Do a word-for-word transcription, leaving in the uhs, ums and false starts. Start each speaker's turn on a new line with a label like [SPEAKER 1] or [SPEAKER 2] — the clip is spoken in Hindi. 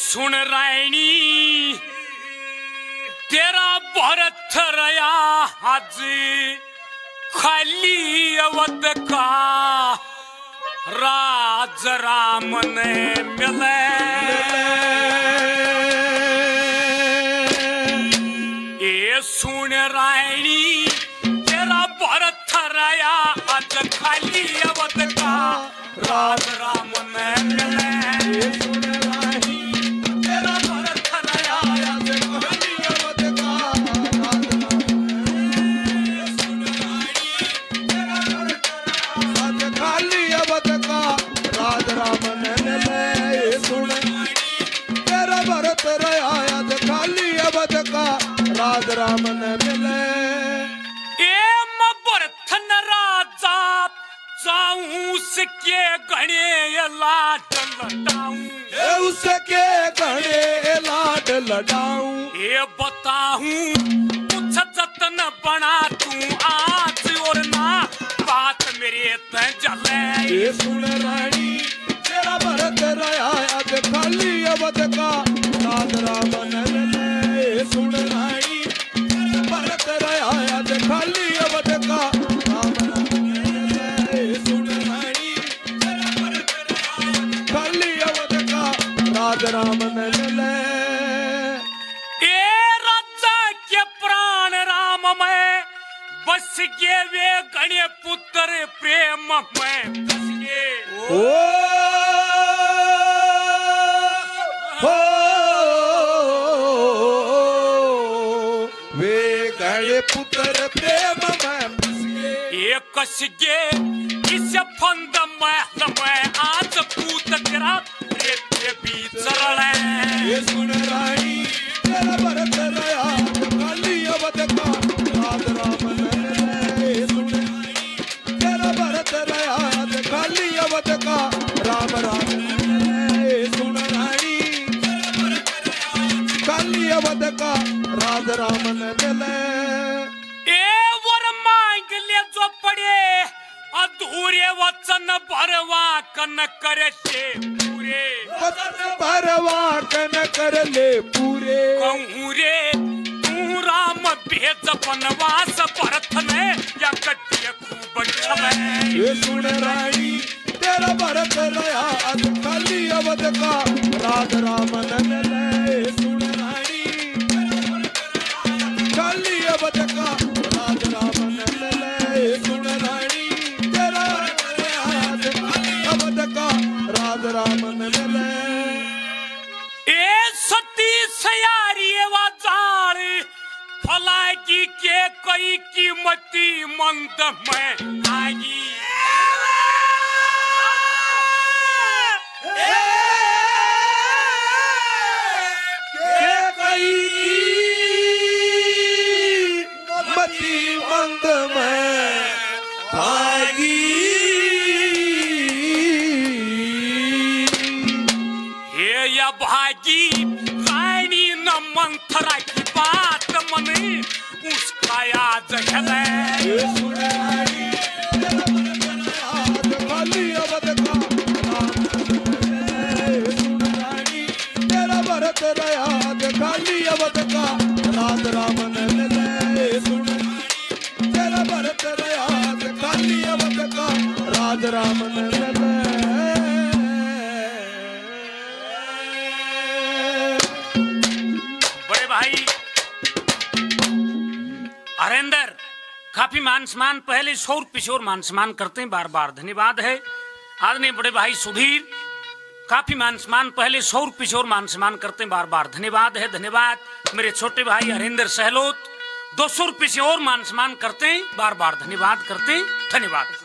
[SPEAKER 1] सुन रायणी तेरा भरत रया आज खाली अवध का राज राम ने मिले ये सुन रायणी तेरा भरत रया आज खाली अवध का राज राम ने मिले
[SPEAKER 2] राज राम ने मिले
[SPEAKER 1] ए मबरथन राजा जाऊं उसके गणे लाड लडाऊं
[SPEAKER 2] उसके गणे लाड लडाऊं
[SPEAKER 1] ये बताऊं कुछ जतन बना तू आज और ना बात मेरे ते जले
[SPEAKER 2] ये सुन रानी तेरा भरत रया आज खाली अवध का राज राम ने मिले सुन रानी भरत रया आज खाली अवध का राम सुन रानी खाली अवध का राज राम ने मिले
[SPEAKER 1] ए राजा के प्राण राम में बस के वे गणे पुत्र प्रेम में बस के
[SPEAKER 2] ओ हो पुत्र प्रेम में
[SPEAKER 1] एक कसगे इस फंद में में आज पूत तेरा रेत बीच रले
[SPEAKER 2] ये सुन रानी तेरा भरत रया खाली अवध का राज राम ने मिले सुन रानी तेरा भरत रया खाली अवध का राम राम ने मिले सुन रानी तेरा भरत रया खाली अवध का राज राम ने मिले
[SPEAKER 1] अधूरे वचन भरवा कन करे पूरे
[SPEAKER 2] वचन भरवा कन कर ले पूरे
[SPEAKER 1] कहूँ रे तू राम भेज बनवास भरत ने या कटिया खूब छले
[SPEAKER 2] ये सुन रानी तेरा भरत रया आज खाली अवध का राज राम ने मिले सुन रानी खाली अवध का राज राम ने मिले सुन रानी राज राम ने मिले
[SPEAKER 1] ए सती सयारी वाचार फलाकी के कई कीमती मंद में आगी
[SPEAKER 2] के कई कीमती मंद में आगी
[SPEAKER 1] भागी रानी न मंथरा की बात मने उसका आज है
[SPEAKER 2] ये सुन रानी तेरा भरत खाली अवध का सुन रानी तेरा भरत रया खाली अवध का राज राम ने मिले सुन रानी तेरा भरत रया खाली अवध का राज राम ने मिले
[SPEAKER 1] हरेंद्र काफी मान सम्मान पहले शौर पिशोर मान सम्मान करते हैं बार बार धन्यवाद है आदरणीय बड़े भाई सुधीर काफी मान सम्मान पहले शौर पिशोर मान सम्मान करते हैं बार बार धन्यवाद है धन्यवाद मेरे छोटे भाई हरेंद्र सहलोत दो सौ रुपये से और मान सम्मान करते हैं बार बार धन्यवाद करते हैं धन्यवाद।